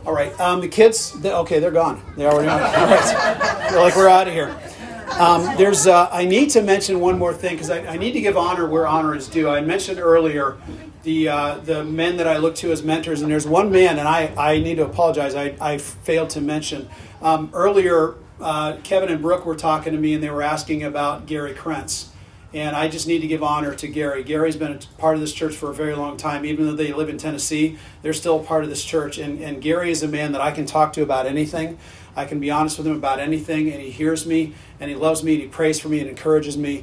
All right, the kids, they're gone. They already know. All right, they're like, we're out of here. I need to mention one more thing because I need to give honor where honor is due. I mentioned earlier the men that I look to as mentors, and there's one man, and I need to apologize. I failed to mention. Earlier, Kevin and Brooke were talking to me, and they were asking about Gary Krentz. And I just need to give honor to Gary. Gary's been a part of this church for a very long time. Even though they live in Tennessee, they're still a part of this church. And Gary is a man that I can talk to about anything. I can be honest with him about anything, and he hears me, and he loves me, and he prays for me, and encourages me.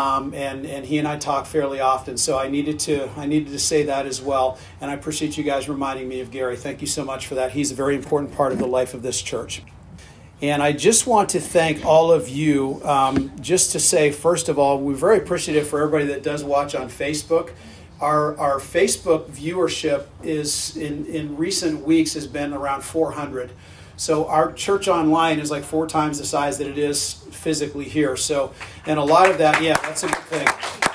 And he and I talk fairly often. So I needed to say that as well. And I appreciate you guys reminding me of Gary. Thank you so much for that. He's a very important part of the life of this church. And I just want to thank all of you, just to say, first of all, we're very appreciative for everybody that does watch on Facebook. Our Facebook viewership is, in recent weeks, has been around 400. So our church online is like 4 times the size that it is physically here. So, and a lot of that, yeah, that's a good thing.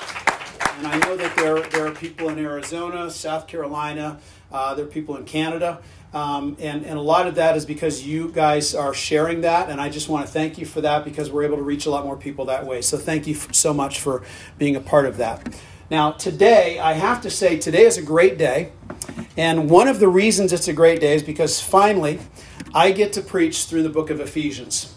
And I know that there are people in Arizona, South Carolina, there are people in Canada. And a lot of that is because you guys are sharing that, and I just want to thank you for that because we're able to reach a lot more people that way. So thank you so much for being a part of that. Now today, I have to say, today is a great day, and one of the reasons it's a great day is because finally I get to preach through the book of Ephesians.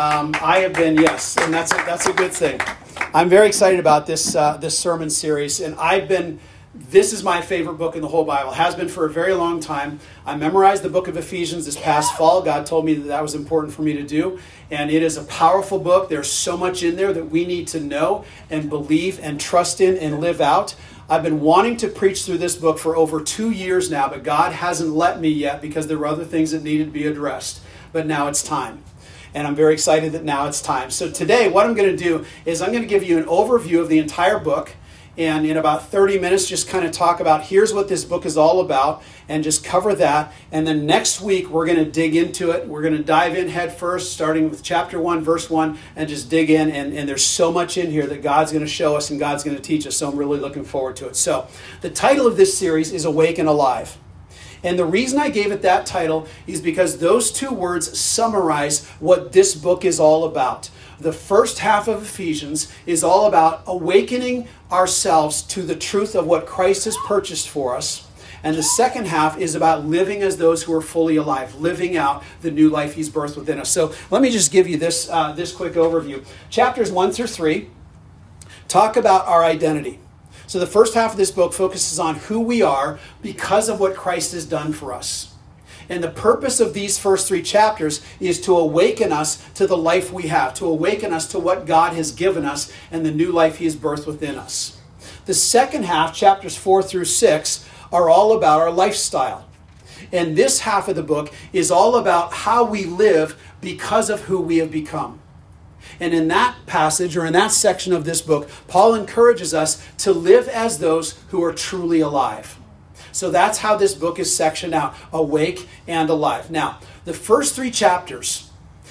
I have been, yes, and that's a good thing. I'm very excited about this sermon series, and this is my favorite book in the whole Bible. It has been for a very long time. I memorized the book of Ephesians this past fall. God told me that was important for me to do. And it is a powerful book. There's so much in there that we need to know and believe and trust in and live out. I've been wanting to preach through this book for over 2 years now, but God hasn't let me yet because there were other things that needed to be addressed. But now it's time. And I'm very excited that now it's time. So today, what I'm going to do is I'm going to give you an overview of the entire book. And in about 30 minutes, just kind of talk about here's what this book is all about and just cover that. And then next week, we're going to dig into it. We're going to dive in head first, starting with chapter 1, verse 1, and just dig in. And there's so much in here that God's going to show us and God's going to teach us. So I'm really looking forward to it. So the title of this series is Awake and Alive. And the reason I gave it that title is because those 2 words summarize what this book is all about. The first half of Ephesians is all about awakening ourselves to the truth of what Christ has purchased for us. And the second half is about living as those who are fully alive, living out the new life He's birthed within us. So let me just give you this quick overview. Chapters 1 through 3 talk about our identity. So the first half of this book focuses on who we are because of what Christ has done for us. And the purpose of these first 3 chapters is to awaken us to the life we have, to awaken us to what God has given us and the new life He has birthed within us. The second half, chapters 4 through 6, are all about our lifestyle. And this half of the book is all about how we live because of who we have become. And in that passage, or in that section of this book, Paul encourages us to live as those who are truly alive. So that's how this book is sectioned out, awake and alive. Now, these first 3 chapters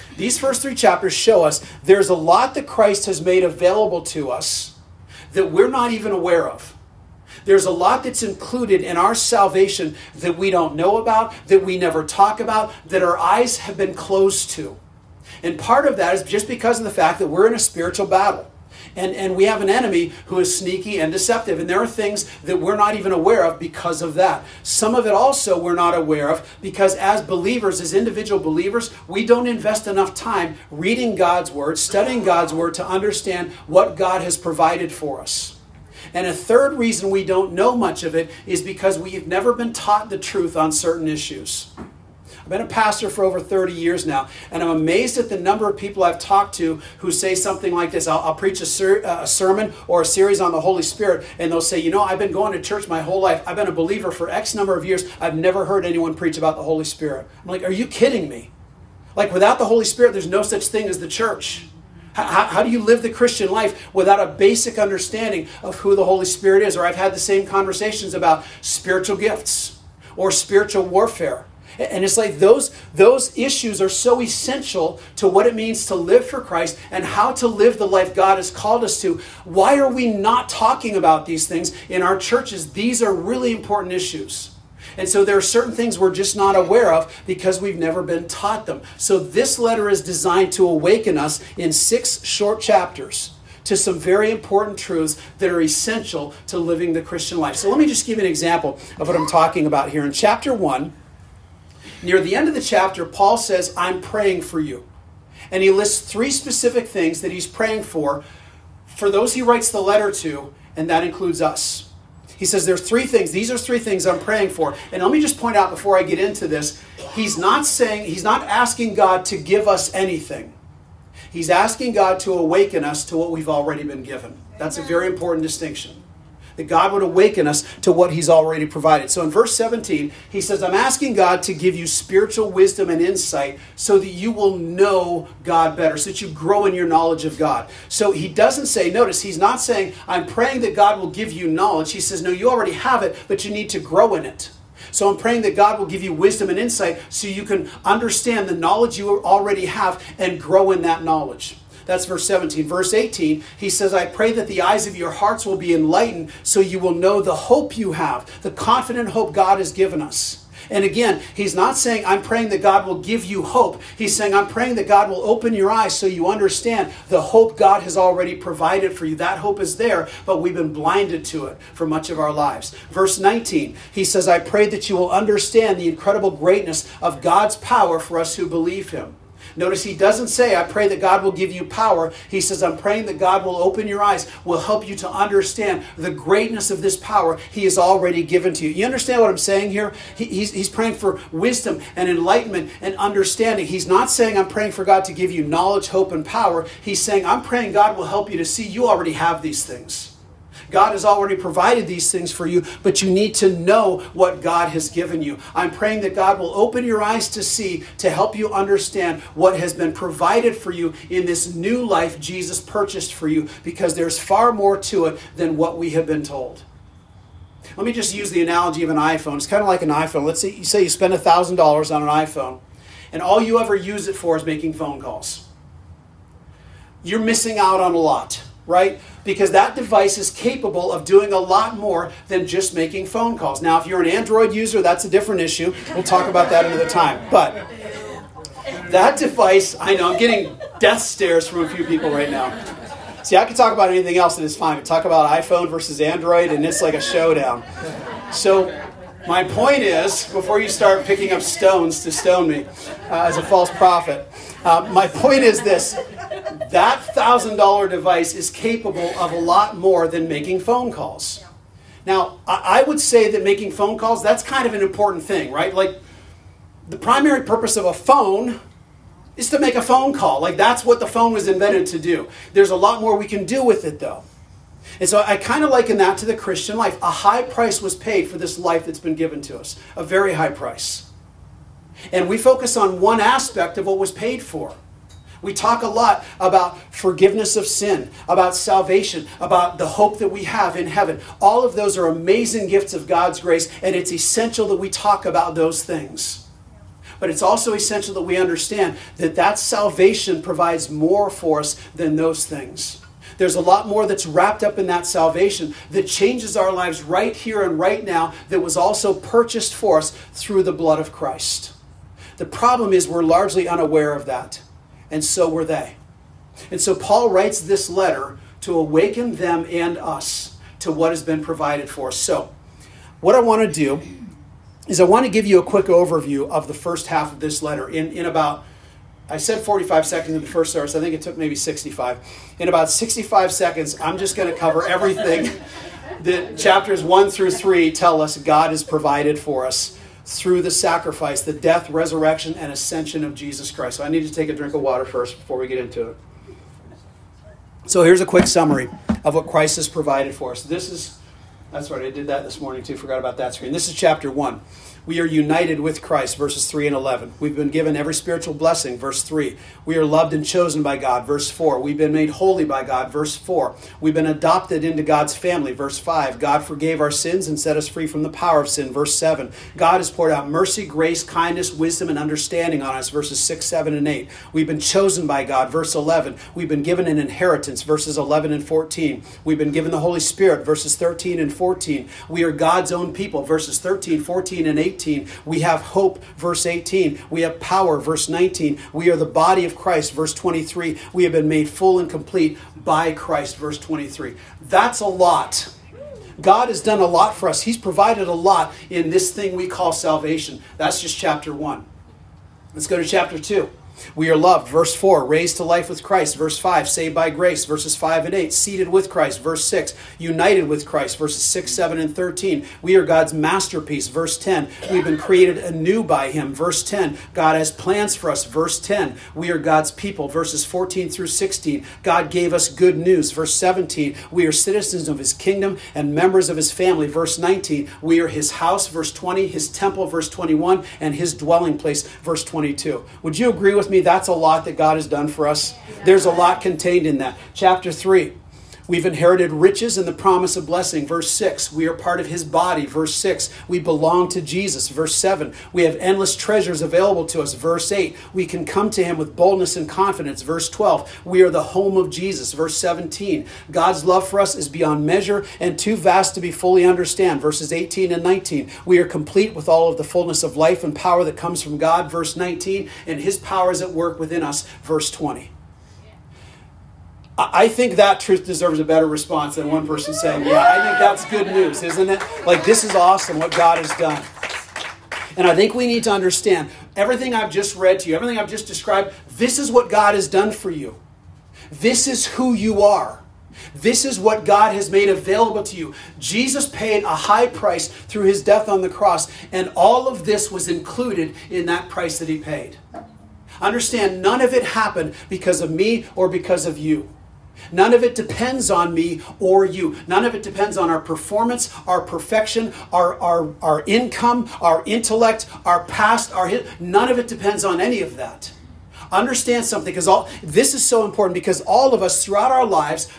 show us there's a lot that Christ has made available to us that we're not even aware of. There's a lot that's included in our salvation that we don't know about, that we never talk about, that our eyes have been closed to. And part of that is just because of the fact that we're in a spiritual battle. And we have an enemy who is sneaky and deceptive. And there are things that we're not even aware of because of that. Some of it also we're not aware of because as believers, as individual believers, we don't invest enough time reading God's Word, studying God's Word to understand what God has provided for us. And a third reason we don't know much of it is because we've never been taught the truth on certain issues. I've been a pastor for over 30 years now, and I'm amazed at the number of people I've talked to who say something like this. I'll preach a sermon or a series on the Holy Spirit, and they'll say, I've been going to church my whole life. I've been a believer for X number of years. I've never heard anyone preach about the Holy Spirit. I'm like, are you kidding me? Like, without the Holy Spirit, there's no such thing as the church. How do you live the Christian life without a basic understanding of who the Holy Spirit is? Or I've had the same conversations about spiritual gifts or spiritual warfare. And it's like those issues are so essential to what it means to live for Christ and how to live the life God has called us to. Why are we not talking about these things in our churches? These are really important issues. And so there are certain things we're just not aware of because we've never been taught them. So this letter is designed to awaken us in 6 short chapters to some very important truths that are essential to living the Christian life. So let me just give you an example of what I'm talking about here. In chapter 1, near the end of the chapter, Paul says, I'm praying for you. And he lists 3 specific things that he's praying for those he writes the letter to, and that includes us. He says there's 3 things. These are 3 things I'm praying for. And let me just point out before I get into this, he's not asking God to give us anything. He's asking God to awaken us to what we've already been given. That's a very important distinction. That God would awaken us to what he's already provided. So in verse 17, he says, I'm asking God to give you spiritual wisdom and insight so that you will know God better, so that you grow in your knowledge of God. So he doesn't say, notice, he's not saying, I'm praying that God will give you knowledge. He says, no, you already have it, but you need to grow in it. So I'm praying that God will give you wisdom and insight so you can understand the knowledge you already have and grow in that knowledge. That's verse 17. Verse 18, he says, I pray that the eyes of your hearts will be enlightened so you will know the hope you have, the confident hope God has given us. And again, he's not saying, I'm praying that God will give you hope. He's saying, I'm praying that God will open your eyes so you understand the hope God has already provided for you. That hope is there, but we've been blinded to it for much of our lives. Verse 19, he says, I pray that you will understand the incredible greatness of God's power for us who believe him. Notice he doesn't say, I pray that God will give you power. He says, I'm praying that God will open your eyes, will help you to understand the greatness of this power he has already given to you. You understand what I'm saying here? He's praying for wisdom and enlightenment and understanding. He's not saying, I'm praying for God to give you knowledge, hope, and power. He's saying, I'm praying God will help you to see you already have these things. God has already provided these things for you, but you need to know what God has given you. I'm praying that God will open your eyes to see, to help you understand what has been provided for you in this new life Jesus purchased for you, because there's far more to it than what we have been told. Let me just use the analogy of an iPhone. It's kind of like an iPhone. Let's say you spend $1,000 on an iPhone, and all you ever use it for is making phone calls. You're missing out on a lot, right? Because that device is capable of doing a lot more than just making phone calls. Now, if you're an Android user, that's a different issue. We'll talk about that another time. But that device, I know, I'm getting death stares from a few people right now. See, I could talk about anything else and it's fine. But talk about iPhone versus Android and it's like a showdown. So my point is, before you start picking up stones to stone me as a false prophet, my point is this. That $1,000 device is capable of a lot more than making phone calls. Now, I would say that making phone calls, that's kind of an important thing, right? Like, the primary purpose of a phone is to make a phone call. Like, that's what the phone was invented to do. There's a lot more we can do with it, though. And so I kind of liken that to the Christian life. A high price was paid for this life that's been given to us. A very high price. And we focus on one aspect of what was paid for. We talk a lot about forgiveness of sin, about salvation, about the hope that we have in heaven. All of those are amazing gifts of God's grace, and it's essential that we talk about those things. But it's also essential that we understand that that salvation provides more for us than those things. There's a lot more that's wrapped up in that salvation that changes our lives right here and right now, that was also purchased for us through the blood of Christ. The problem is we're largely unaware of that. And so were they. And so Paul writes this letter to awaken them and us to what has been provided for us. So what I want to do is I want to give you a quick overview of the first half of this letter in about, I said 45 seconds in the first service. I think it took maybe 65. In about 65 seconds, I'm just going to cover everything that chapters 1 through 3 tell us God has provided for us through the sacrifice, the death, resurrection, and ascension of Jesus Christ. So I need to take a drink of water first before we get into it. So here's a quick summary of what Christ has provided for us. That's right, I did that this morning too, forgot about that screen. This is chapter 1. We are united with Christ, verses 3 and 11. We've been given every spiritual blessing, verse 3. We are loved and chosen by God, verse 4. We've been made holy by God, verse 4. We've been adopted into God's family, verse 5. God forgave our sins and set us free from the power of sin, verse 7. God has poured out mercy, grace, kindness, wisdom, and understanding on us, verses 6, 7, and 8. We've been chosen by God, verse 11. We've been given an inheritance, verses 11 and 14. We've been given the Holy Spirit, verses 13 and 14. We are God's own people, verses 13, 14, and 18. 18. We have hope, verse 18. We have power, verse 19. We are the body of Christ, verse 23. We have been made full and complete by Christ, verse 23. That's a lot. God has done a lot for us. He's provided a lot in this thing we call salvation. That's just chapter 1. Let's go to chapter 2. We are loved, verse 4, raised to life with Christ, verse 5, saved by grace, verses 5 and 8, seated with Christ, verse 6, united with Christ, verses 6, 7, and 13. We are God's masterpiece, verse 10. We've been created anew by Him, verse 10. God has plans for us, verse 10. We are God's people, verses 14 through 16. God gave us good news, verse 17. We are citizens of His kingdom and members of His family, verse 19. We are His house, verse 20, His temple, verse 21, and His dwelling place, verse 22. Would you agree with me? That's a lot that God has done for us. There's a lot contained in that. Chapter 3, we've inherited riches and the promise of blessing. Verse 6, we are part of His body. Verse 6, we belong to Jesus. Verse 7, we have endless treasures available to us. Verse 8, we can come to Him with boldness and confidence. Verse 12, we are the home of Jesus. Verse 17, God's love for us is beyond measure and too vast to be fully understood. Verses 18 and 19, we are complete with all of the fullness of life and power that comes from God. Verse 19, and His power is at work within us. Verse 20. I think that truth deserves a better response than one person saying, yeah, I think that's good news, isn't it? Like, this is awesome what God has done. And I think we need to understand everything I've just read to you, everything I've just described, this is what God has done for you. This is who you are. This is what God has made available to you. Jesus paid a high price through His death on the cross, and all of this was included in that price that He paid. Understand, none of it happened because of me or because of you. None of it depends on me or you. None of it depends on our performance, our perfection, our income, our intellect, our past, none of it depends on any of that. Understand something, because this is so important, because all of us throughout our lives,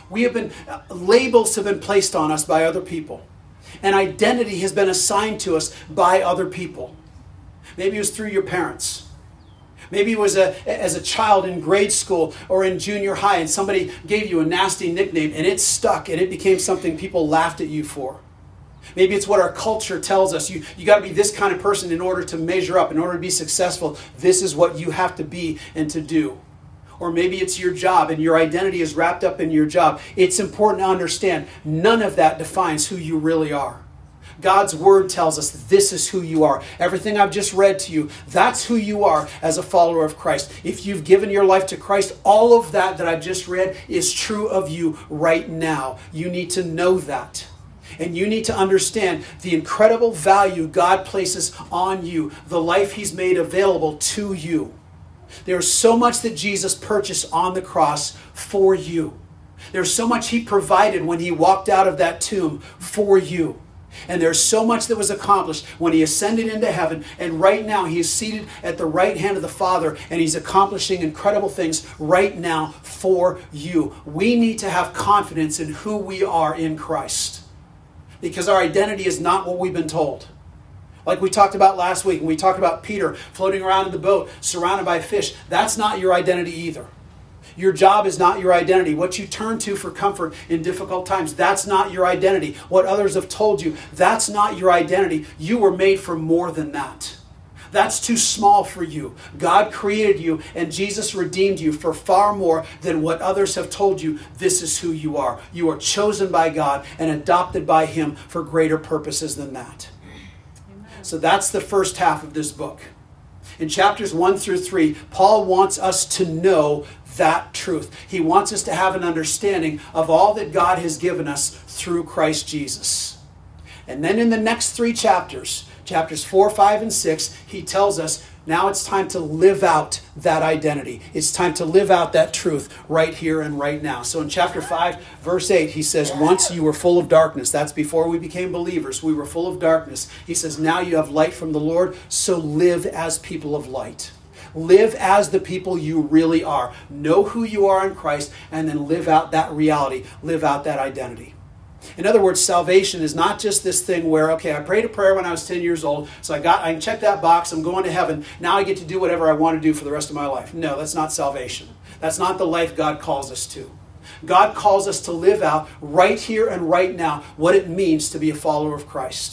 labels have been placed on us by other people. And identity has been assigned to us by other people. Maybe it was through your parents. Maybe it was as a child in grade school or in junior high, and somebody gave you a nasty nickname and it stuck and it became something people laughed at you for. Maybe it's what our culture tells us. You got to be this kind of person in order to measure up, in order to be successful. This is what you have to be and to do. Or maybe it's your job and your identity is wrapped up in your job. It's important to understand none of that defines who you really are. God's word tells us this is who you are. Everything I've just read to you, that's who you are as a follower of Christ. If you've given your life to Christ, all of that I've just read is true of you right now. You need to know that. And you need to understand the incredible value God places on you, the life He's made available to you. There's so much that Jesus purchased on the cross for you. There's so much He provided when He walked out of that tomb for you. And there's so much that was accomplished when He ascended into heaven. And right now He is seated at the right hand of the Father. And He's accomplishing incredible things right now for you. We need to have confidence in who we are in Christ. Because our identity is not what we've been told. Like we talked about last week. And we talked about Peter floating around in the boat surrounded by fish. That's not your identity either. Your job is not your identity. What you turn to for comfort in difficult times, that's not your identity. What others have told you, that's not your identity. You were made for more than that. That's too small for you. God created you and Jesus redeemed you for far more than what others have told you. This is who you are. You are chosen by God and adopted by Him for greater purposes than that. Amen. So that's the first half of this book. In chapters 1 through 3, Paul wants us to know that truth. He wants us to have an understanding of all that God has given us through Christ Jesus. And then in the next 3 chapters, chapters 4, 5, and 6, he tells us now it's time to live out that identity. It's time to live out that truth right here and right now. So in chapter 5, verse 8, he says, once you were full of darkness. That's before we became believers. We were full of darkness. He says, now you have light from the Lord, so live as people of light. Live as the people you really are. Know who you are in Christ, and then live out that reality. Live out that identity. In other words, salvation is not just this thing where, okay, I prayed a prayer when I was 10 years old, so I can check that box, I'm going to heaven, now I get to do whatever I want to do for the rest of my life. No, that's not salvation. That's not the life God calls us to. God calls us to live out right here and right now what it means to be a follower of Christ.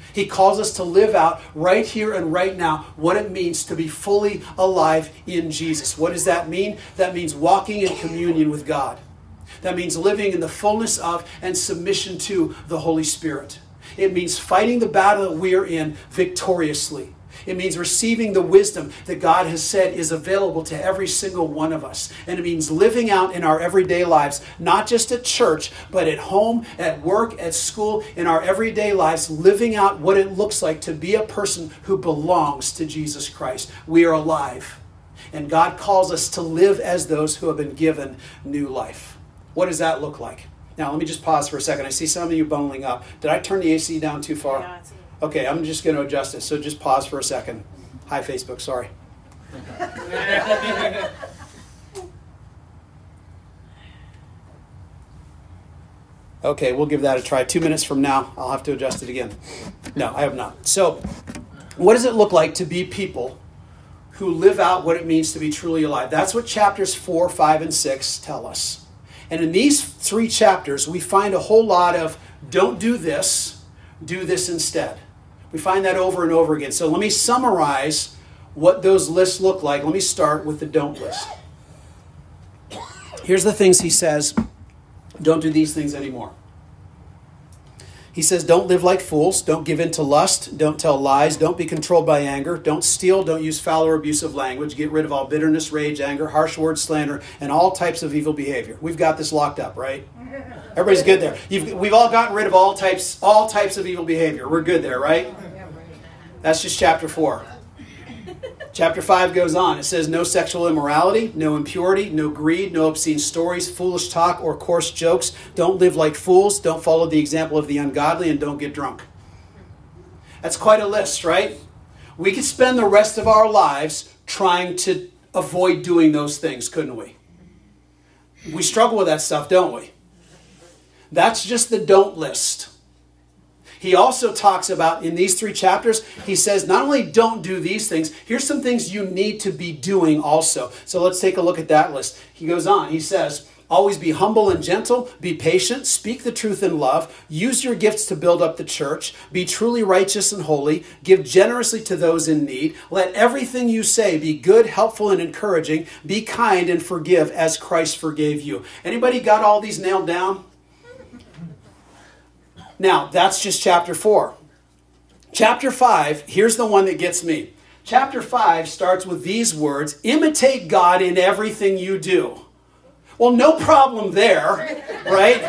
He calls us to live out right here and right now what it means to be fully alive in Jesus. What does that mean? That means walking in communion with God. That means living in the fullness of and submission to the Holy Spirit. It means fighting the battle that we are in victoriously. It means receiving the wisdom that God has said is available to every single one of us. And it means living out in our everyday lives, not just at church, but at home, at work, at school, in our everyday lives, living out what it looks like to be a person who belongs to Jesus Christ. We are alive. And God calls us to live as those who have been given new life. What does that look like? Now, let me just pause for a second. I see some of you bungling up. Did I turn the AC down too far? Yeah, Okay, I'm just going to adjust it. So just pause for a second. Hi, Facebook. Sorry. Okay, we'll give that a try. 2 minutes from now, I'll have to adjust it again. No, I have not. So, what does it look like to be people who live out what it means to be truly alive? That's what chapters 4, 5, and 6 tell us. And in these 3 chapters, we find a whole lot of don't do this instead. We find that over and over again. So let me summarize what those lists look like. Let me start with the don't list. Here's the things he says. Don't do these things anymore. He says, don't live like fools. Don't give in to lust. Don't tell lies. Don't be controlled by anger. Don't steal. Don't use foul or abusive language. Get rid of all bitterness, rage, anger, harsh words, slander, and all types of evil behavior. We've got this locked up, right? Everybody's good there. We've all gotten rid of all types of evil behavior. We're good there, right? That's just chapter 4. Chapter 5 goes on. It says no sexual immorality, no impurity, no greed, no obscene stories, foolish talk, or coarse jokes. Don't live like fools. Don't follow the example of the ungodly, and don't get drunk. That's quite a list, right? We could spend the rest of our lives trying to avoid doing those things, couldn't we? We struggle with that stuff, don't we? That's just the don't list. He also talks about, in these 3 chapters, he says, not only don't do these things, here's some things you need to be doing also. So let's take a look at that list. He goes on, he says, always be humble and gentle, be patient, speak the truth in love, use your gifts to build up the church, be truly righteous and holy, give generously to those in need, let everything you say be good, helpful, and encouraging, be kind and forgive as Christ forgave you. Anybody got all these nailed down? Now, that's just chapter 4. Chapter 5, here's the one that gets me. Chapter 5 starts with these words, imitate God in everything you do. Well, no problem there, right?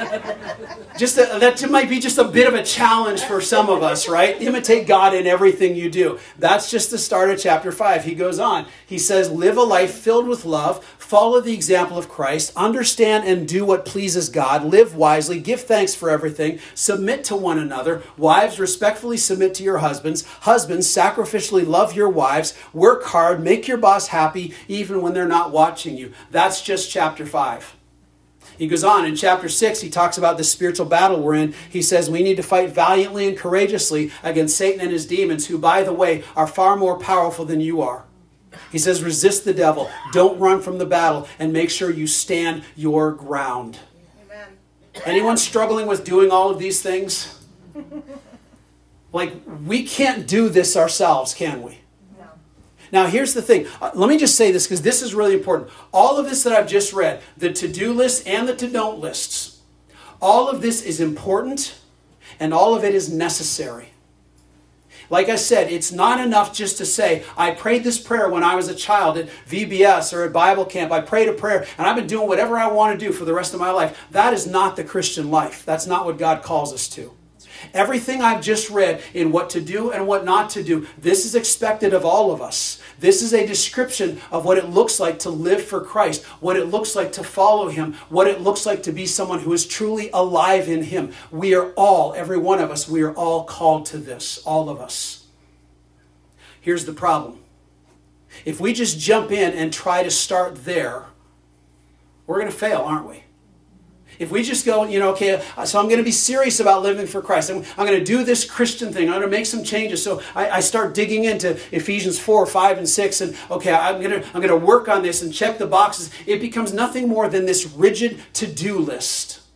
That might be just a bit of a challenge for some of us, right? Imitate God in everything you do. That's just the start of chapter 5. He goes on. He says, live a life filled with love, follow the example of Christ, understand and do what pleases God, live wisely, give thanks for everything, submit to one another. Wives, respectfully submit to your husbands. Husbands, sacrificially love your wives. Work hard, make your boss happy, even when they're not watching you. That's just chapter 5. He goes on in chapter 6, he talks about the spiritual battle we're in. He says we need to fight valiantly and courageously against Satan and his demons, who, by the way, are far more powerful than you are. He says resist the devil, don't run from the battle, and make sure you stand your ground. Amen. Anyone struggling with doing all of these things? Like, we can't do this ourselves, can we? Now, here's the thing. Let me just say this, because this is really important. All of this that I've just read, the to-do list and the to-don't lists, all of this is important, and all of it is necessary. Like I said, it's not enough just to say, I prayed this prayer when I was a child at VBS or at Bible camp. I prayed a prayer, and I've been doing whatever I want to do for the rest of my life. That is not the Christian life. That's not what God calls us to. Everything I've just read in what to do and what not to do, this is expected of all of us. This is a description of what it looks like to live for Christ, what it looks like to follow Him, what it looks like to be someone who is truly alive in Him. We are all, every one of us, we are all called to this, all of us. Here's the problem. If we just jump in and try to start there, we're going to fail, aren't we? If we just go, okay, so I'm going to be serious about living for Christ. I'm going to do this Christian thing. I'm going to make some changes. So I start digging into Ephesians 4, 5, and 6. And okay, I'm going to work on this and check the boxes. It becomes nothing more than this rigid to-do list.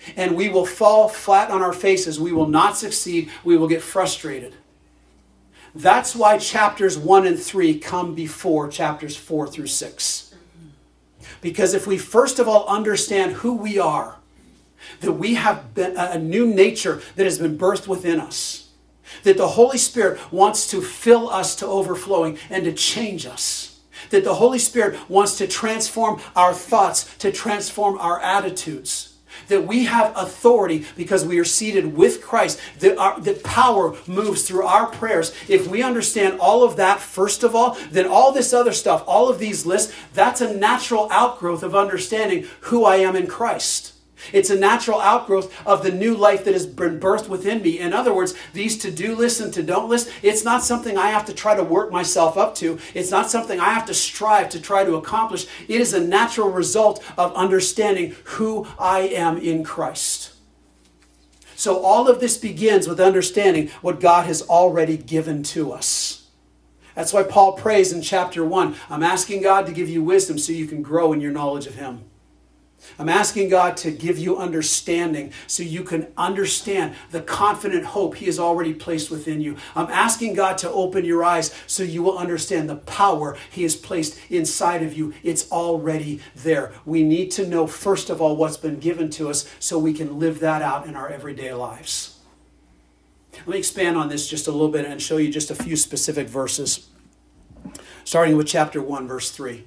And we will fall flat on our faces. We will not succeed. We will get frustrated. That's why chapters 1 and 3 come before chapters 4 through 6. Because if we first of all understand who we are, that we have been a new nature that has been birthed within us, that the Holy Spirit wants to fill us to overflowing and to change us, that the Holy Spirit wants to transform our thoughts, to transform our attitudes, that we have authority because we are seated with Christ, that power moves through our prayers. If we understand all of that, first of all, then all this other stuff, all of these lists, that's a natural outgrowth of understanding who I am in Christ. It's a natural outgrowth of the new life that has been birthed within me. In other words, these to-do lists and to-don't lists, it's not something I have to try to work myself up to. It's not something I have to strive to try to accomplish. It is a natural result of understanding who I am in Christ. So all of this begins with understanding what God has already given to us. That's why Paul prays in chapter 1, I'm asking God to give you wisdom so you can grow in your knowledge of Him. I'm asking God to give you understanding so you can understand the confident hope He has already placed within you. I'm asking God to open your eyes so you will understand the power He has placed inside of you. It's already there. We need to know, first of all, what's been given to us so we can live that out in our everyday lives. Let me expand on this just a little bit and show you just a few specific verses. Starting with chapter 1, verse 3.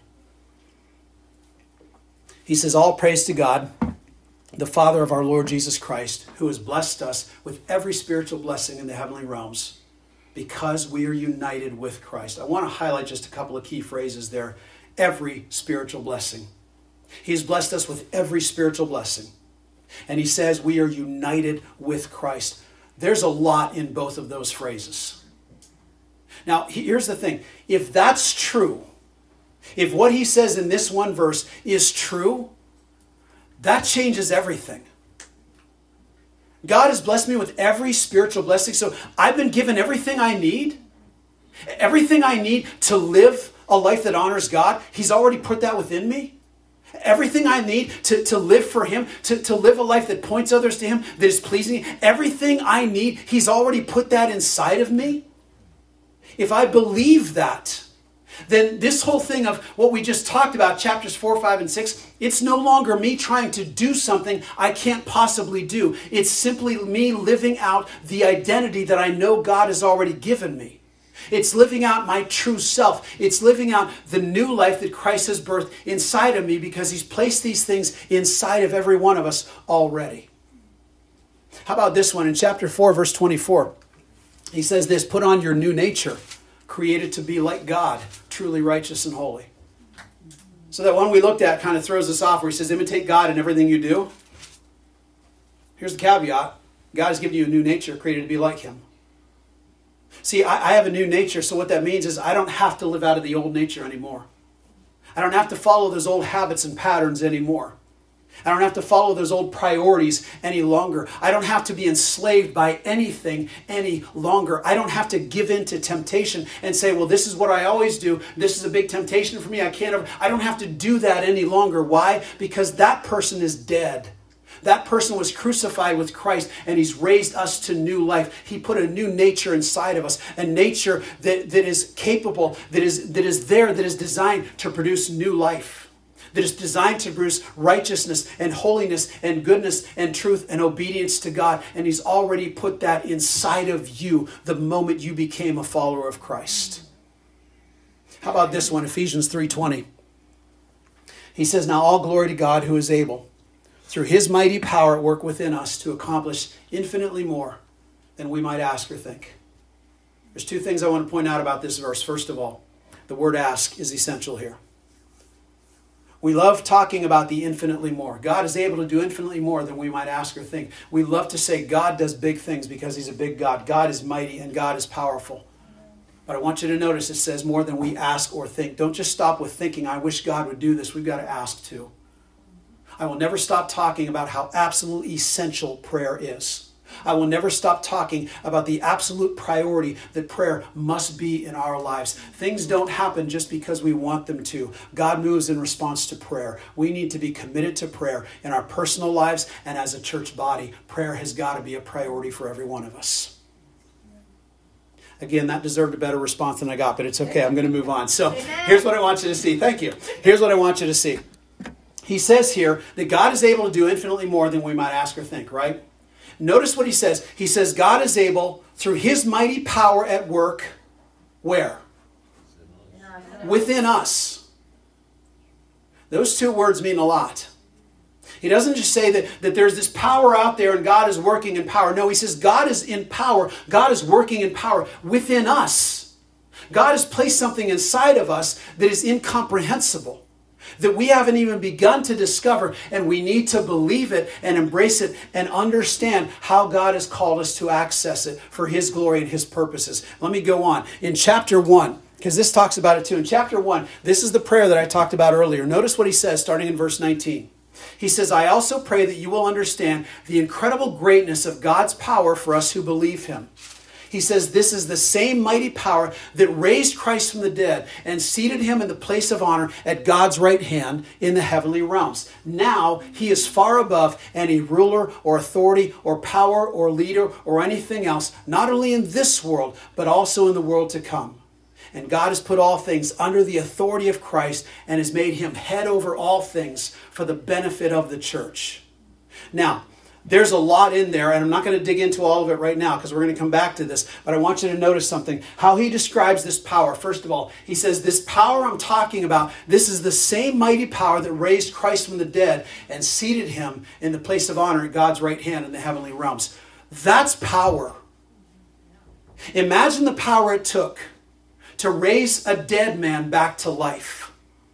He says, all praise to God, the Father of our Lord Jesus Christ, who has blessed us with every spiritual blessing in the heavenly realms because we are united with Christ. I want to highlight just a couple of key phrases there. Every spiritual blessing. He has blessed us with every spiritual blessing. And he says we are united with Christ. There's a lot in both of those phrases. Now, here's the thing. If that's true, if what he says in this one verse is true, that changes everything. God has blessed me with every spiritual blessing, so I've been given everything I need. Everything I need to live a life that honors God, He's already put that within me. Everything I need to live for Him, to live a life that points others to Him, that is pleasing. Everything I need, He's already put that inside of me. If I believe that, then this whole thing of what we just talked about, chapters 4, 5, and 6, it's no longer me trying to do something I can't possibly do. It's simply me living out the identity that I know God has already given me. It's living out my true self. It's living out the new life that Christ has birthed inside of me because He's placed these things inside of every one of us already. How about this one in chapter 4, verse 24? He says this, put on your new nature, created to be like God, truly righteous and holy. So that one we looked at kind of throws us off where he says, imitate God in everything you do. Here's the caveat. God has given you a new nature, created to be like Him. See, I have a new nature, so what that means is I don't have to live out of the old nature anymore. I don't have to follow those old habits and patterns anymore. I don't have to follow those old priorities any longer. I don't have to be enslaved by anything any longer. I don't have to give in to temptation and say, well, this is what I always do. This is a big temptation for me. I don't have to do that any longer. Why? Because that person is dead. That person was crucified with Christ and He's raised us to new life. He put a new nature inside of us, a nature that is capable, that is designed to produce new life. That is designed to produce righteousness and holiness and goodness and truth and obedience to God. And He's already put that inside of you the moment you became a follower of Christ. How about this one, Ephesians 3:20? He says, now all glory to God who is able, through His mighty power at work within us, to accomplish infinitely more than we might ask or think. There's two things I want to point out about this verse. First of all, the word ask is essential here. We love talking about the infinitely more. God is able to do infinitely more than we might ask or think. We love to say God does big things because He's a big God. God is mighty and God is powerful. But I want you to notice it says more than we ask or think. Don't just stop with thinking, I wish God would do this. We've got to ask too. I will never stop talking about how absolutely essential prayer is. I will never stop talking about the absolute priority that prayer must be in our lives. Things don't happen just because we want them to. God moves in response to prayer. We need to be committed to prayer in our personal lives and as a church body. Prayer has got to be a priority for every one of us. Again, that deserved a better response than I got, but it's okay. I'm going to move on. So here's what I want you to see. Thank you. Here's what I want you to see. He says here that God is able to do infinitely more than we might ask or think, right? Notice what he says. He says God is able, through his mighty power at work, where? Within us. Those two words mean a lot. He doesn't just say that there's this power out there and God is working in power. No, he says God is in power. God is working in power within us. God has placed something inside of us that is incomprehensible, that we haven't even begun to discover, and we need to believe it and embrace it and understand how God has called us to access it for his glory and his purposes. Let me go on. In chapter 1, because this talks about it too. In chapter 1, this is the prayer that I talked about earlier. Notice what he says starting in verse 19. He says, I also pray that you will understand the incredible greatness of God's power for us who believe him. He says this is the same mighty power that raised Christ from the dead and seated him in the place of honor at God's right hand in the heavenly realms. Now he is far above any ruler or authority or power or leader or anything else, not only in this world, but also in the world to come. And God has put all things under the authority of Christ and has made him head over all things for the benefit of the church. Now, there's a lot in there, and I'm not going to dig into all of it right now because we're going to come back to this. But I want you to notice something. How he describes this power. First of all, he says, this power I'm talking about, this is the same mighty power that raised Christ from the dead and seated him in the place of honor at God's right hand in the heavenly realms. That's power. Imagine the power it took to raise a dead man back to life.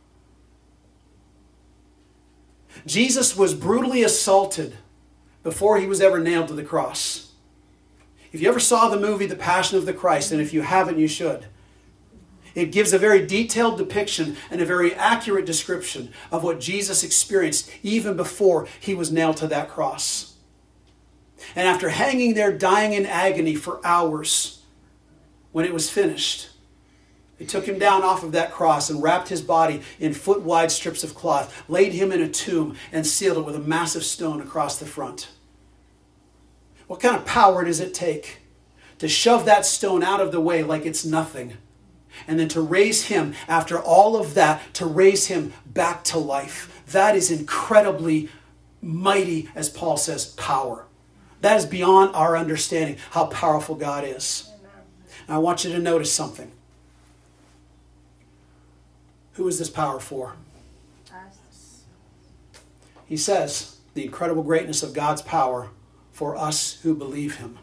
Jesus was brutally assaulted before he was ever nailed to the cross. If you ever saw the movie The Passion of the Christ, and if you haven't, you should. It gives a very detailed depiction and a very accurate description of what Jesus experienced even before he was nailed to that cross. And after hanging there dying in agony for hours, when it was finished, they took him down off of that cross and wrapped his body in foot-wide strips of cloth, laid him in a tomb, and sealed it with a massive stone across the front. What kind of power does it take to shove that stone out of the way like it's nothing, and then to raise him after all of that, to raise him back to life? That is incredibly mighty, as Paul says, power. That is beyond our understanding how powerful God is. Now, I want you to notice something. Who is this power for? Us. He says, the incredible greatness of God's power for us who believe him.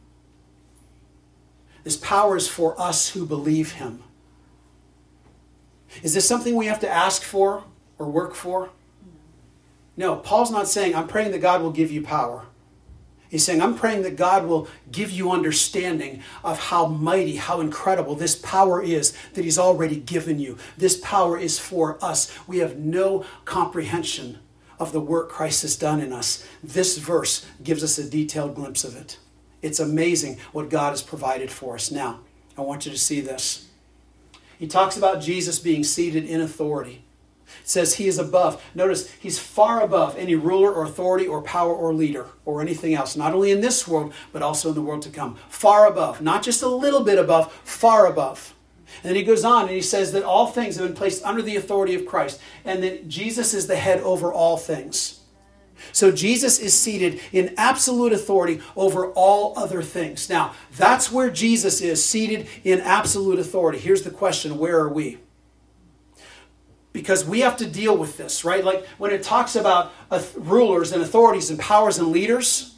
This power is for us who believe him. Is this something we have to ask for or work for? No, Paul's not saying, I'm praying that God will give you power. He's saying, I'm praying that God will give you understanding of how mighty, how incredible this power is that he's already given you. This power is for us. We have no comprehension of the work Christ has done in us. This verse gives us a detailed glimpse of it. It's amazing what God has provided for us. Now, I want you to see this. He talks about Jesus being seated in authority. It says he is above. Notice, he's far above any ruler or authority or power or leader or anything else. Not only in this world, but also in the world to come. Far above. Not just a little bit above, far above. And then he goes on and he says that all things have been placed under the authority of Christ. And that Jesus is the head over all things. So Jesus is seated in absolute authority over all other things. Now, that's where Jesus is, seated in absolute authority. Here's the question, where are we? Because we have to deal with this, right? Like when it talks about rulers and authorities and powers and leaders,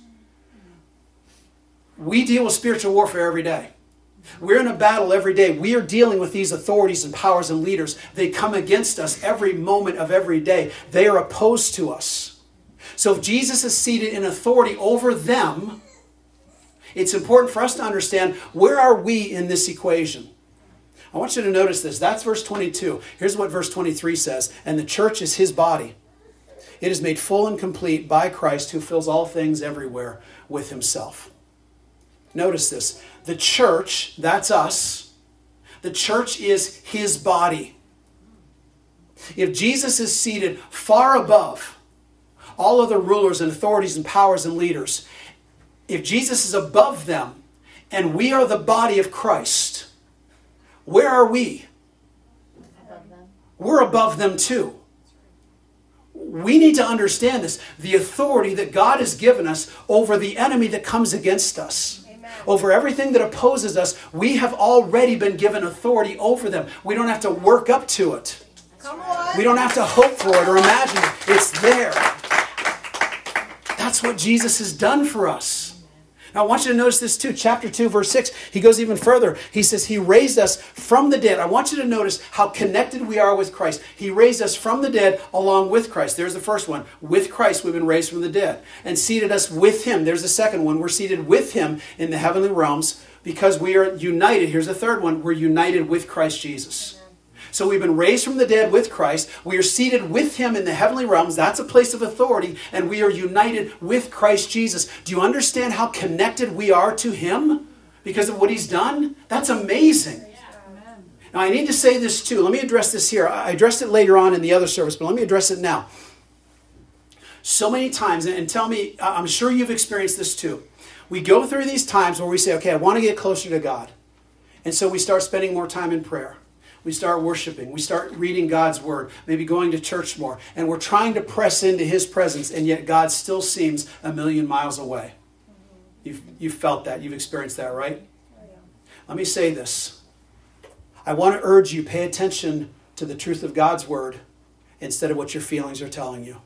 we deal with spiritual warfare every day. We're in a battle every day. We are dealing with these authorities and powers and leaders. They come against us every moment of every day. They are opposed to us. So if Jesus is seated in authority over them, it's important for us to understand, where are we in this equation? I want you to notice this. That's verse 22. Here's what verse 23 says. And the church is his body. It is made full and complete by Christ, who fills all things everywhere with himself. Notice this. The church, that's us. The church is his body. If Jesus is seated far above all other rulers and authorities and powers and leaders, if Jesus is above them and we are the body of Christ, where are we? Above them. We're above them too. We need to understand this. The authority that God has given us over the enemy that comes against us. Amen. Over everything that opposes us, we have already been given authority over them. We don't have to work up to it. Come on. We don't have to hope for it or imagine it. It's there. That's what Jesus has done for us. Now I want you to notice this too. Chapter 2, verse 6, he goes even further. He says he raised us from the dead. I want you to notice how connected we are with Christ. He raised us from the dead along with Christ. There's the first one. With Christ we've been raised from the dead. And seated us with him. There's the second one. We're seated with him in the heavenly realms because we are united. Here's the third one. We're united with Christ Jesus. So we've been raised from the dead with Christ. We are seated with him in the heavenly realms. That's a place of authority. And we are united with Christ Jesus. Do you understand how connected we are to him because of what he's done? That's amazing. Now I need to say this too. Let me address this here. I addressed it later on in the other service, but let me address it now. So many times, and tell me, I'm sure you've experienced this too. We go through these times where we say, okay, I want to get closer to God. And so we start spending more time in prayer. We start worshiping. We start reading God's word, maybe going to church more. And we're trying to press into his presence, and yet God still seems a million miles away. You've felt that. You've experienced that, right? Let me say this. I want to urge you, pay attention to the truth of God's word instead of what your feelings are telling you.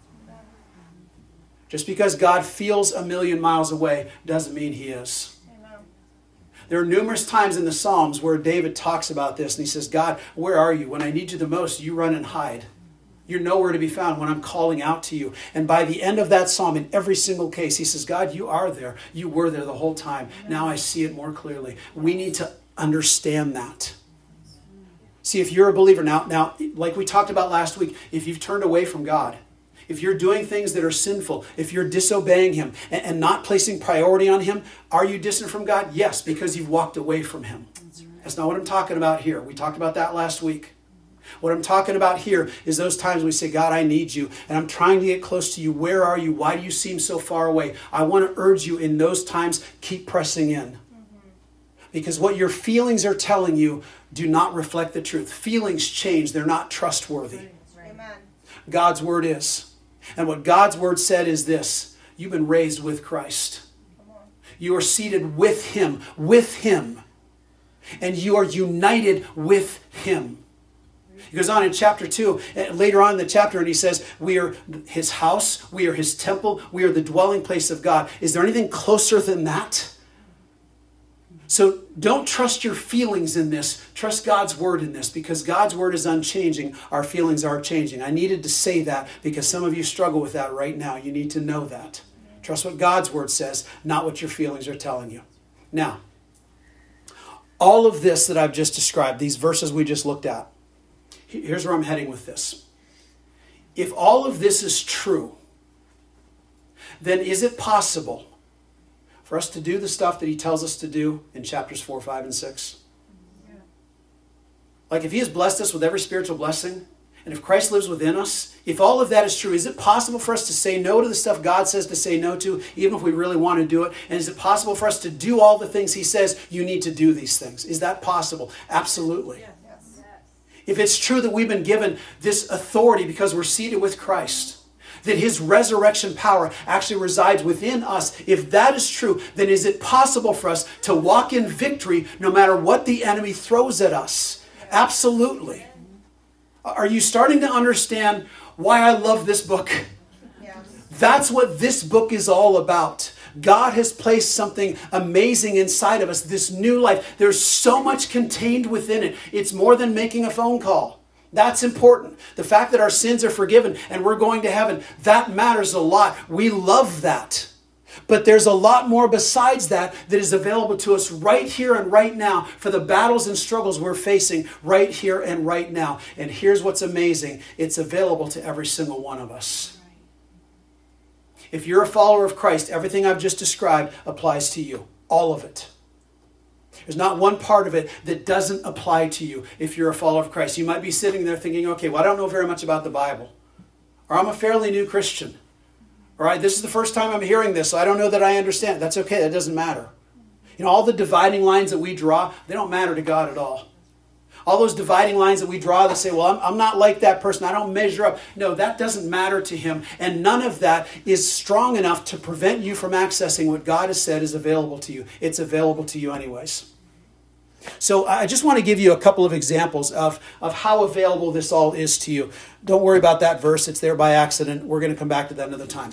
Just because God feels a million miles away doesn't mean he is. There are numerous times in the Psalms where David talks about this and he says, God, where are you? When I need you the most, you run and hide. You're nowhere to be found when I'm calling out to you. And by the end of that psalm, in every single case, he says, God, you are there. You were there the whole time. Now I see it more clearly. We need to understand that. See, if you're a believer now, like we talked about last week, if you've turned away from God, if you're doing things that are sinful, if you're disobeying him and not placing priority on him, are you distant from God? Yes, because you've walked away from him. That's not what I'm talking about here. We talked about that last week. What I'm talking about here is those times we say, God, I need you, and I'm trying to get close to you. Where are you? Why do you seem so far away? I want to urge you in those times, keep pressing in. Because what your feelings are telling you do not reflect the truth. Feelings change. They're not trustworthy. Amen. God's word is. And what God's word said is this: you've been raised with Christ. You are seated with him, and you are united with him. He goes on in chapter 2, later on in the chapter, and he says, we are his house, we are his temple, we are the dwelling place of God. Is there anything closer than that? So don't trust your feelings in this. Trust God's word in this, because God's word is unchanging. Our feelings are changing. I needed to say that because some of you struggle with that right now. You need to know that. Trust what God's word says, not what your feelings are telling you. Now, all of this that I've just described, these verses we just looked at, here's where I'm heading with this. If all of this is true, then is it possible for us to do the stuff that he tells us to do in chapters 4, 5, and 6? Yeah. Like if he has blessed us with every spiritual blessing, and if Christ lives within us, if all of that is true, is it possible for us to say no to the stuff God says to say no to, even if we really want to do it? And is it possible for us to do all the things he says you need to do these things? Is that possible? Absolutely. Yeah. Yes. If it's true that we've been given this authority because we're seated with Christ, that his resurrection power actually resides within us, if that is true, then is it possible for us to walk in victory no matter what the enemy throws at us? Absolutely. Are you starting to understand why I love this book? Yes. That's what this book is all about. God has placed something amazing inside of us, this new life. There's so much contained within it. It's more than making a phone call. That's important. The fact that our sins are forgiven and we're going to heaven, that matters a lot. We love that. But there's a lot more besides that that is available to us right here and right now for the battles and struggles we're facing right here and right now. And here's what's amazing. It's available to every single one of us. If you're a follower of Christ, everything I've just described applies to you. All of it. There's not one part of it that doesn't apply to you if you're a follower of Christ. You might be sitting there thinking, okay, well, I don't know very much about the Bible. Or I'm a fairly new Christian. All right, this is the first time I'm hearing this, so I don't know that I understand. That's okay, that doesn't matter. You know, all the dividing lines that we draw, they don't matter to God at all. All those dividing lines that we draw that say, well, I'm not like that person, I don't measure up. No, that doesn't matter to him. And none of that is strong enough to prevent you from accessing what God has said is available to you. It's available to you anyways. So I just want to give you a couple of examples of how available this all is to you. Don't worry about that verse. It's there by accident. We're going to come back to that another time.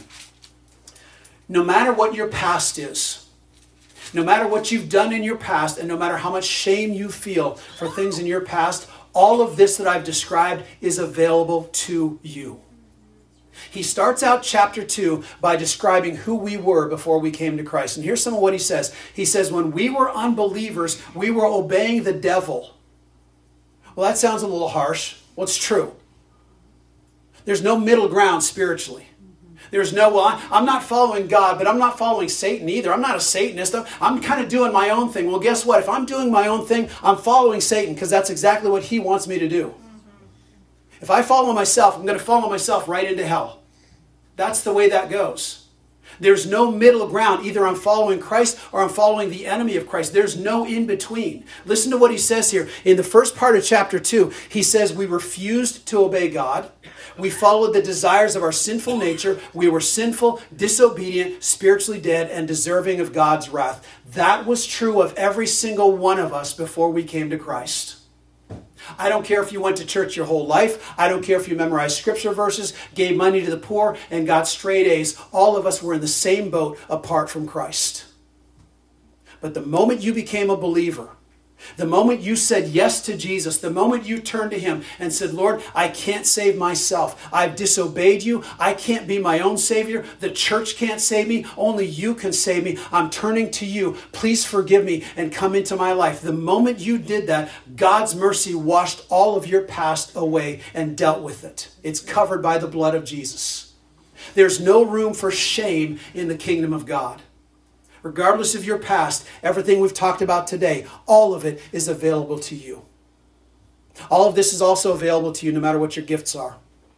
No matter what your past is, no matter what you've done in your past, and no matter how much shame you feel for things in your past, all of this that I've described is available to you. He starts out chapter 2 by describing who we were before we came to Christ. And here's some of what he says. He says, when we were unbelievers, we were obeying the devil. Well, that sounds a little harsh. Well, it's true. There's no middle ground spiritually. There's no, well, I'm not following God, but I'm not following Satan either. I'm not a Satanist. I'm kind of doing my own thing. Well, guess what? If I'm doing my own thing, I'm following Satan because that's exactly what he wants me to do. If I follow myself, I'm going to follow myself right into hell. That's the way that goes. There's no middle ground. Either I'm following Christ or I'm following the enemy of Christ. There's no in between. Listen to what he says here. In the first part of chapter 2, he says we refused to obey God. We followed the desires of our sinful nature. We were sinful, disobedient, spiritually dead, and deserving of God's wrath. That was true of every single one of us before we came to Christ. I don't care if you went to church your whole life. I don't care if you memorized scripture verses, gave money to the poor, and got straight A's. All of us were in the same boat apart from Christ. But the moment you became a believer, the moment you said yes to Jesus, the moment you turned to him and said, Lord, I can't save myself. I've disobeyed you. I can't be my own Savior. The church can't save me. Only you can save me. I'm turning to you. Please forgive me and come into my life. The moment you did that, God's mercy washed all of your past away and dealt with it. It's covered by the blood of Jesus. There's no room for shame in the kingdom of God. Regardless of your past, everything we've talked about today, all of it is available to you. All of this is also available to you no matter what your gifts are.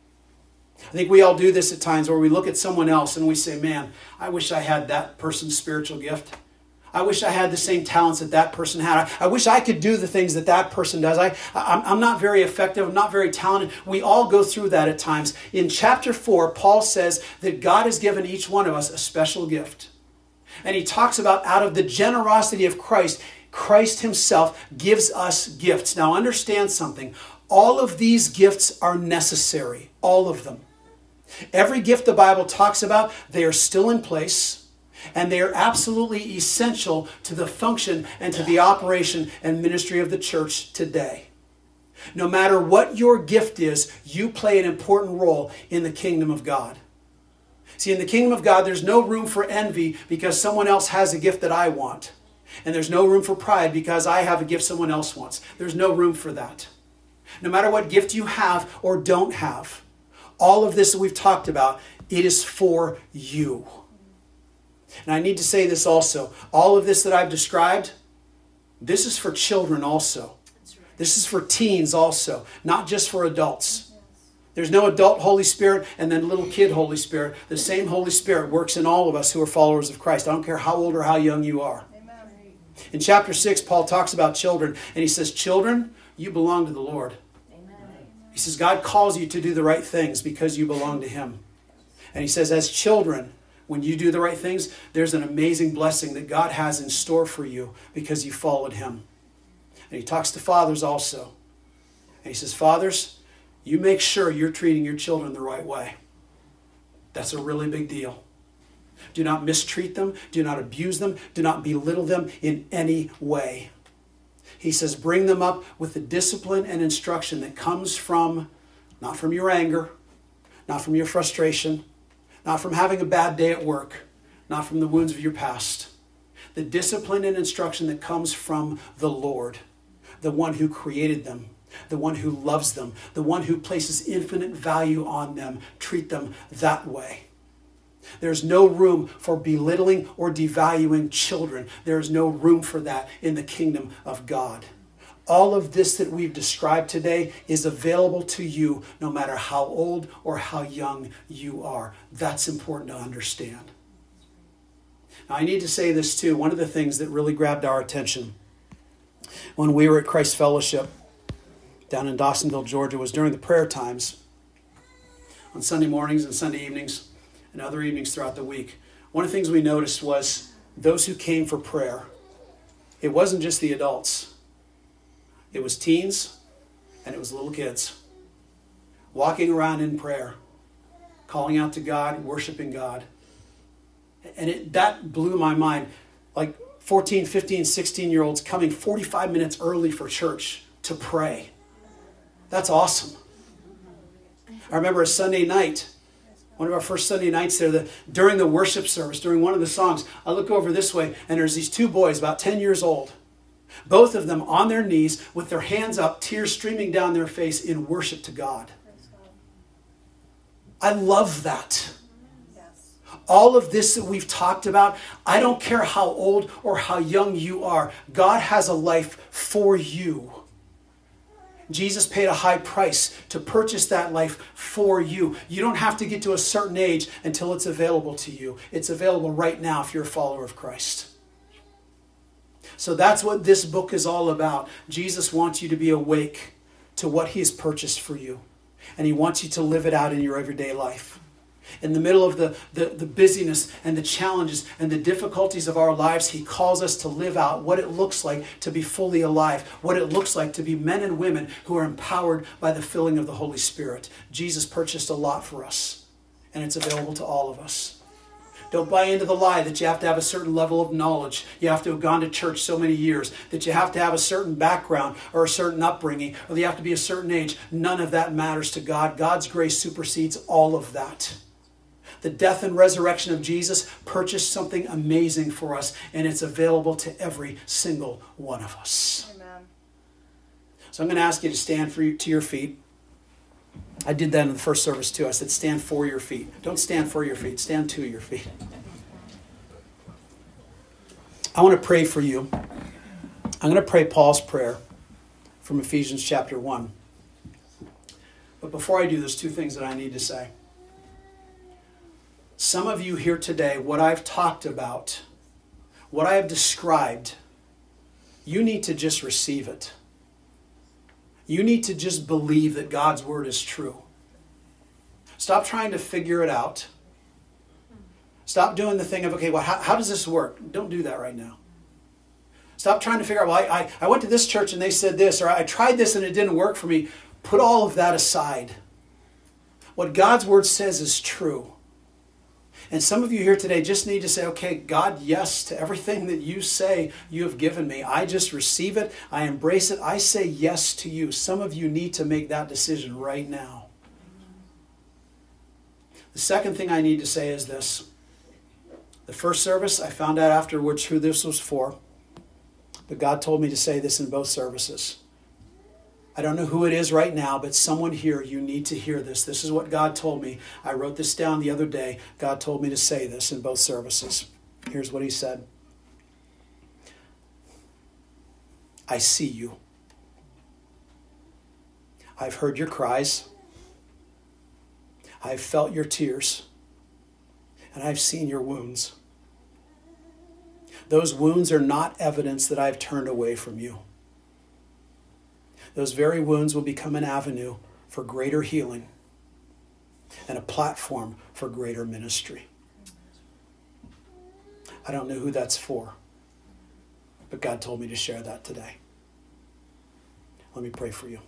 I think we all do this at times where we look at someone else and we say, man, I wish I had that person's spiritual gift. I wish I had the same talents that that person had. I wish I could do the things that that person does. I'm not very effective. I'm not very talented. We all go through that at times. In chapter 4, Paul says that God has given each one of us a special gift. And he talks about out of the generosity of Christ, Christ himself gives us gifts. Now understand something. All of these gifts are necessary. All of them. Every gift the Bible talks about, they are still in place. And they are absolutely essential to the function and to the operation and ministry of the church today. No matter what your gift is, you play an important role in the kingdom of God. See, in the kingdom of God, there's no room for envy because someone else has a gift that I want. And there's no room for pride because I have a gift someone else wants. There's no room for that. No matter what gift you have or don't have, all of this that we've talked about, it is for you. And I need to say this also. All of this that I've described, this is for children also. This is for teens also, not just for adults. There's no adult Holy Spirit and then little kid Holy Spirit. The same Holy Spirit works in all of us who are followers of Christ. I don't care how old or how young you are. Amen. In chapter 6, Paul talks about children. And he says, children, you belong to the Lord. Amen. He says, God calls you to do the right things because you belong to him. And he says, as children, when you do the right things, there's an amazing blessing that God has in store for you because you followed him. And he talks to fathers also. And he says, fathers, you make sure you're treating your children the right way. That's a really big deal. Do not mistreat them. Do not abuse them. Do not belittle them in any way. He says, bring them up with the discipline and instruction that comes from, not from your anger, not from your frustration, not from having a bad day at work, not from the wounds of your past. The discipline and instruction that comes from the Lord, the one who created them, the one who loves them, the one who places infinite value on them. Treat them that way. There's no room for belittling or devaluing children. There is no room for that in the kingdom of God. All of this that we've described today is available to you no matter how old or how young you are. That's important to understand. Now, I need to say this too. One of the things that really grabbed our attention when we were at Christ Fellowship down in Dawsonville, Georgia, was during the prayer times on Sunday mornings and Sunday evenings and other evenings throughout the week. One of the things we noticed was those who came for prayer, it wasn't just the adults. It was teens and it was little kids walking around in prayer, calling out to God, worshiping God. And that blew my mind. Like 14, 15, 16-year-olds coming 45 minutes early for church to pray. That's awesome. I remember a Sunday night, one of our first Sunday nights there, during the worship service, during one of the songs, I look over this way and there's these two boys about 10 years old. Both of them on their knees with their hands up, tears streaming down their face in worship to God. I love that. All of this that we've talked about, I don't care how old or how young you are. God has a life for you. Jesus paid a high price to purchase that life for you. You don't have to get to a certain age until it's available to you. It's available right now if you're a follower of Christ. So that's what this book is all about. Jesus wants you to be awake to what he has purchased for you. And he wants you to live it out in your everyday life. In the middle of the busyness and the challenges and the difficulties of our lives, he calls us to live out what it looks like to be fully alive, what it looks like to be men and women who are empowered by the filling of the Holy Spirit. Jesus purchased a lot for us, and it's available to all of us. Don't buy into the lie that you have to have a certain level of knowledge. You have to have gone to church so many years, that you have to have a certain background or a certain upbringing, or you have to be a certain age. None of that matters to God. God's grace supersedes all of that. The death and resurrection of Jesus purchased something amazing for us, and it's available to every single one of us. Amen. So I'm going to ask you to stand to your feet. I did that in the first service too. I said stand for your feet. Don't stand for your feet. Stand to your feet. I want to pray for you. I'm going to pray Paul's prayer from Ephesians chapter 1. But before I do, there's two things that I need to say. Some of you here today, what I've talked about, what I have described, you need to just receive it. You need to just believe that God's word is true. Stop trying to figure it out. Stop doing the thing of, okay, well, how does this work? Don't do that right now. Stop trying to figure out, well, I went to this church and they said this, or I tried this and it didn't work for me. Put all of that aside. What God's word says is true. And some of you here today just need to say, okay, God, yes to everything that you say you have given me. I just receive it. I embrace it. I say yes to you. Some of you need to make that decision right now. The second thing I need to say is this. The first service, I found out afterwards who this was for. But God told me to say this in both services. I don't know who it is right now, but someone here, you need to hear this. This is what God told me. I wrote this down the other day. God told me to say this in both services. Here's what he said. I see you. I've heard your cries. I've felt your tears. And I've seen your wounds. Those wounds are not evidence that I've turned away from you. Those very wounds will become an avenue for greater healing and a platform for greater ministry. I don't know who that's for, but God told me to share that today. Let me pray for you.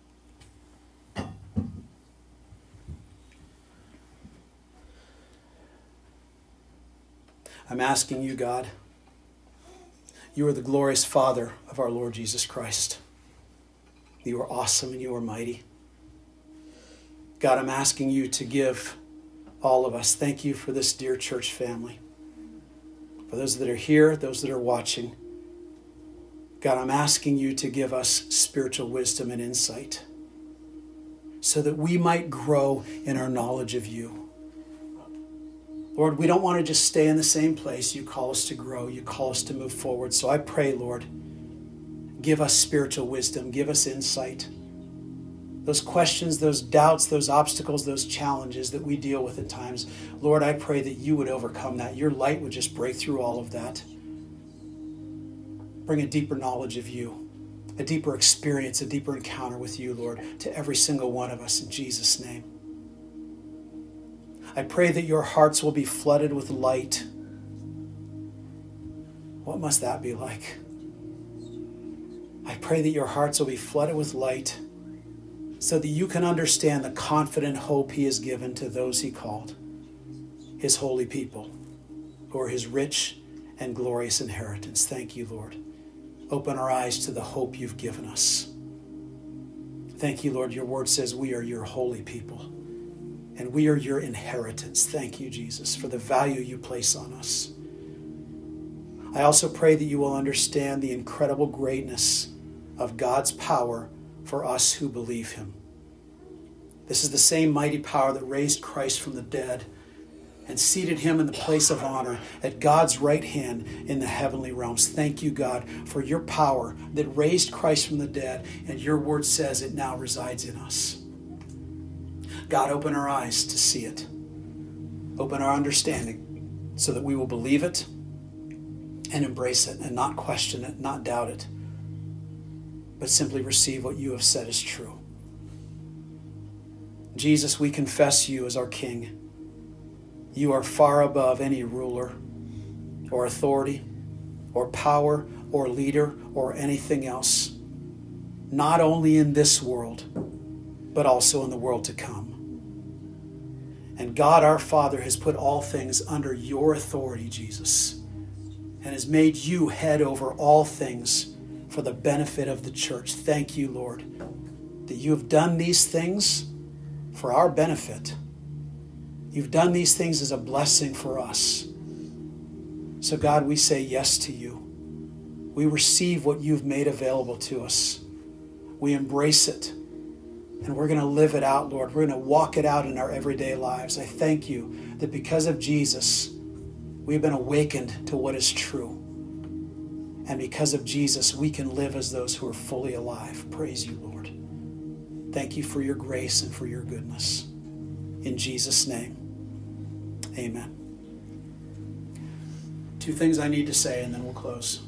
I'm asking you, God, you are the glorious Father of our Lord Jesus Christ. You are awesome and you are mighty. God, I'm asking you to give all of us. Thank you for this dear church family. For those that are here, those that are watching. God, I'm asking you to give us spiritual wisdom and insight so that we might grow in our knowledge of you. Lord, we don't want to just stay in the same place. You call us to grow. You call us to move forward. So I pray, Lord, give us spiritual wisdom. Give us insight. Those questions, those doubts, those obstacles, those challenges that we deal with at times, Lord, I pray that you would overcome that. Your light would just break through all of that. Bring a deeper knowledge of you, a deeper experience, a deeper encounter with you, Lord, to every single one of us in Jesus' name. I pray that your hearts will be flooded with light. What must that be like? I pray that your hearts will be flooded with light so that you can understand the confident hope he has given to those he called, his holy people, who are his rich and glorious inheritance. Thank you, Lord. Open our eyes to the hope you've given us. Thank you, Lord. Your word says we are your holy people. And we are your inheritance. Thank you, Jesus, for the value you place on us. I also pray that you will understand the incredible greatness of God's power for us who believe him. This is the same mighty power that raised Christ from the dead and seated him in the place of honor at God's right hand in the heavenly realms. Thank you, God, for your power that raised Christ from the dead, and your word says it now resides in us. God, open our eyes to see it. Open our understanding so that we will believe it and embrace it and not question it, not doubt it, but simply receive what you have said is true. Jesus, we confess you as our King. You are far above any ruler or authority or power or leader or anything else, not only in this world, but also in the world to come. And God, our Father, has put all things under your authority, Jesus, and has made you head over all things for the benefit of the church. Thank you, Lord, that you have done these things for our benefit. You've done these things as a blessing for us. So God, we say yes to you. We receive what you've made available to us. We embrace it. And we're going to live it out, Lord. We're going to walk it out in our everyday lives. I thank you that because of Jesus, we've been awakened to what is true. And because of Jesus, we can live as those who are fully alive. Praise you, Lord. Thank you for your grace and for your goodness. In Jesus' name, amen. Two things I need to say, and then we'll close.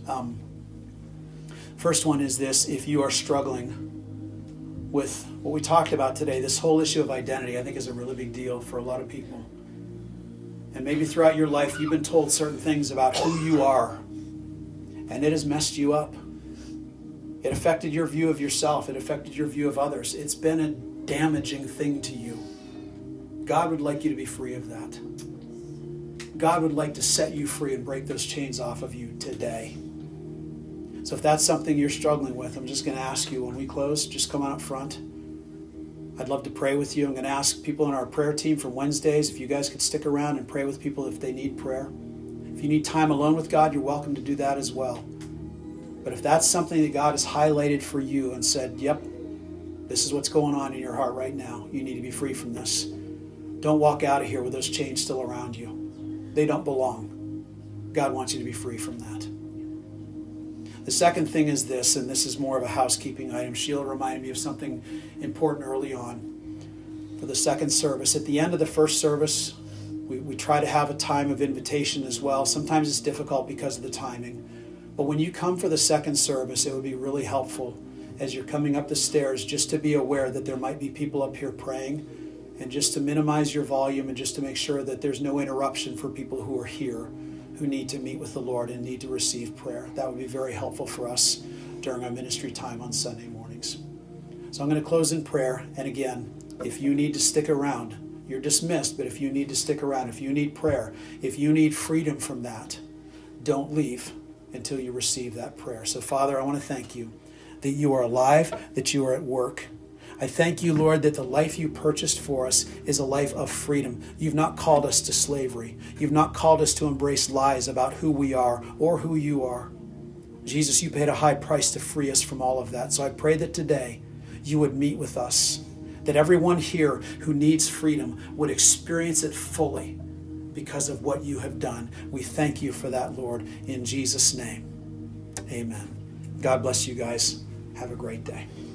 First one is this: if you are struggling with what we talked about today, this whole issue of identity, I think is a really big deal for a lot of people. And maybe throughout your life, you've been told certain things about who you are, and it has messed you up. It affected your view of yourself. It affected your view of others. It's been a damaging thing to you. God would like you to be free of that. God would like to set you free and break those chains off of you today. So if that's something you're struggling with, I'm just going to ask you when we close, just come on up front. I'd love to pray with you. I'm going to ask people in our prayer team for Wednesdays if you guys could stick around and pray with people if they need prayer. If you need time alone with God, you're welcome to do that as well. But if that's something that God has highlighted for you and said, yep, this is what's going on in your heart right now, you need to be free from this. Don't walk out of here with those chains still around you. They don't belong. God wants you to be free from that. The second thing is this, and this is more of a housekeeping item. Sheila reminded me of something important early on for the second service. At the end of the first service, we try to have a time of invitation as well. Sometimes it's difficult because of the timing. But when you come for the second service, it would be really helpful as you're coming up the stairs just to be aware that there might be people up here praying, and just to minimize your volume and just to make sure that there's no interruption for people who are here who need to meet with the Lord and need to receive prayer. That would be very helpful for us during our ministry time on Sunday mornings. So I'm going to close in prayer. And again, if you need to stick around, you're dismissed, but if you need to stick around, if you need prayer, if you need freedom from that, don't leave until you receive that prayer. So Father, I want to thank you that you are alive, that you are at work. I thank you, Lord, that the life you purchased for us is a life of freedom. You've not called us to slavery. You've not called us to embrace lies about who we are or who you are. Jesus, you paid a high price to free us from all of that. So I pray that today you would meet with us, that everyone here who needs freedom would experience it fully because of what you have done. We thank you for that, Lord, in Jesus' name. Amen. God bless you guys. Have a great day.